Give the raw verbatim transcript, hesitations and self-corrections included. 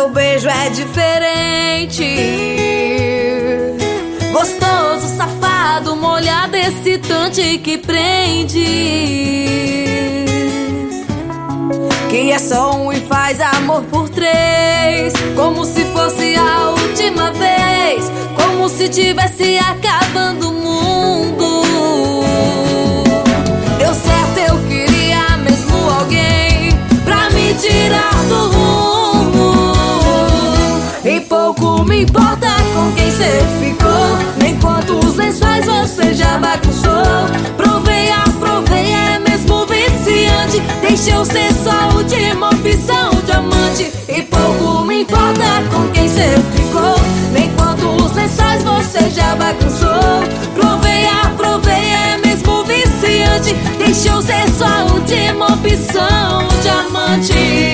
seu beijo é diferente. Gostoso, safado, molhado, excitante que prende. Que é só um e faz amor por três, como se fosse a última vez, como se tivesse acabando o mundo. Deu certo, eu queria mesmo alguém pra me tirar do rumo. E pouco me importa com quem cê ficou, nem quantos lençóis você já bagunçou. Provei, aprovei, é mesmo viciante. Deixa eu ser só a última opção, diamante. E pouco me importa com quem cê ficou, nem quantos lençóis você já bagunçou. Provei, aprovei, é mesmo viciante. Deixa eu ser só a última opção, diamante.